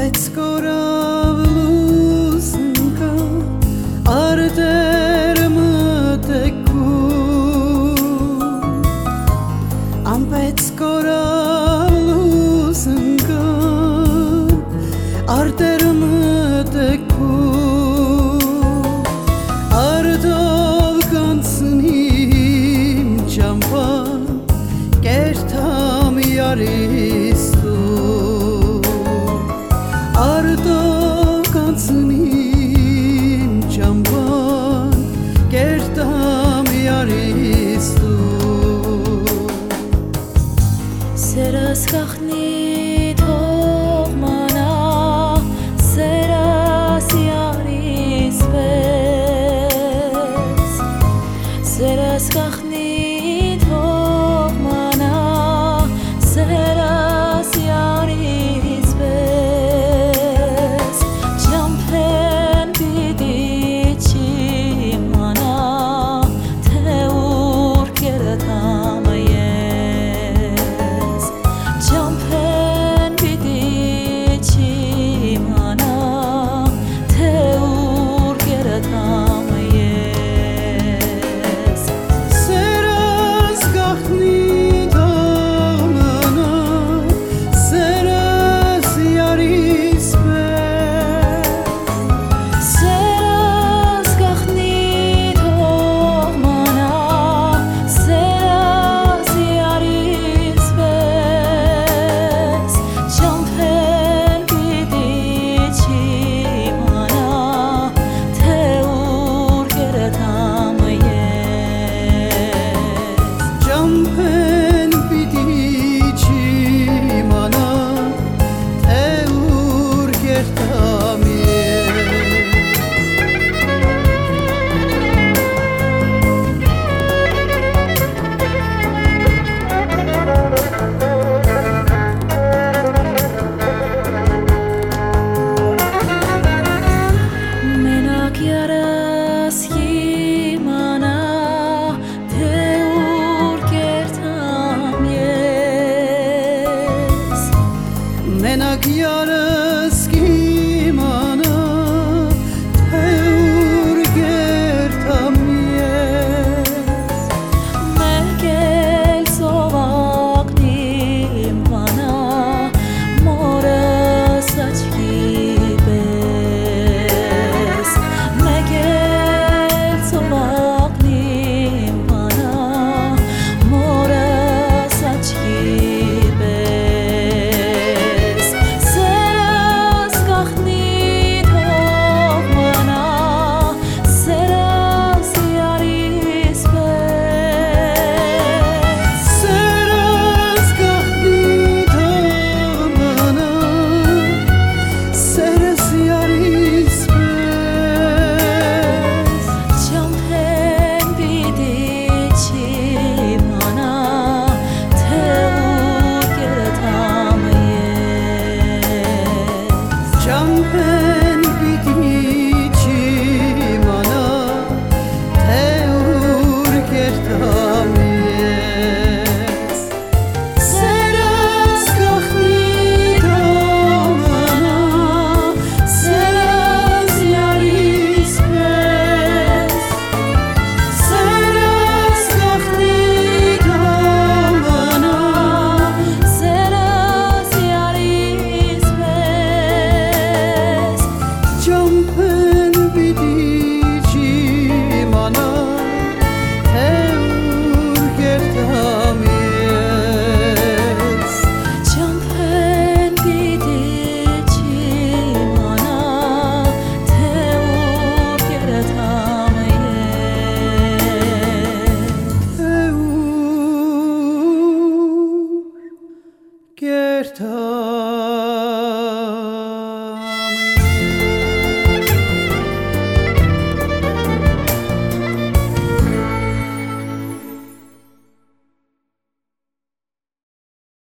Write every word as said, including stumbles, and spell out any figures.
Ամպեց կորավլուսնկա արդեր մտեկում Ամպեց կորավլուսնկա արդեր մտեկում Արդով կանցնիմ ճամպան կերթամ յարիս Արդով կանցնիմ ճամպան կերտամ յարիս Սերս գախնի թող մանա Սերս յարիս պես Սերս գախնի թող մանա Սերս յարիս պես Ճամփեն պիտի չիմանա Թե ուր կերտամ ես Ճամփեն պիտի չիմանա Թե ուր կերտամ ես Սերս գախնի թող մանա Սերս յարիս պես Սերս գախնի թող մանա Սերս յարիս պես Ճամփեն պիտի չիմանա Թե ուր կերտամ ես Ճամփեն պիտի չիմանա Թե ուր կերտամ ես Մենակ յարս իմանա Թե ուր կերտամ ես Մենակ յարս կիմանա Թե ուր կերտամ ես Մեկ էլ ծովակն իմ վանա Մորս աչքի պես Մեկ էլ ծովակն իմ վանա Մորս աչքի պես Սերս գախնի թող մանա Սերս յարիս պես Սերս գախնի թող մանա Սերս յարիս պես Ճամփեն պիտի չիմանա Թե ուր կերտամ ես Ճամփեն պիտի չիմանա Թե ուր կերտամ ես Սերս գախնի թող մանա Սերս յարիս պես Սերս գախնի թող մանա Սերս յարիս պես Ճամփեն պիտի չիմանա Թե ուր կերտամ ես Ճամփեն պիտի չիմանա Թե ուր կերտամ ես Թե ուր կերտամ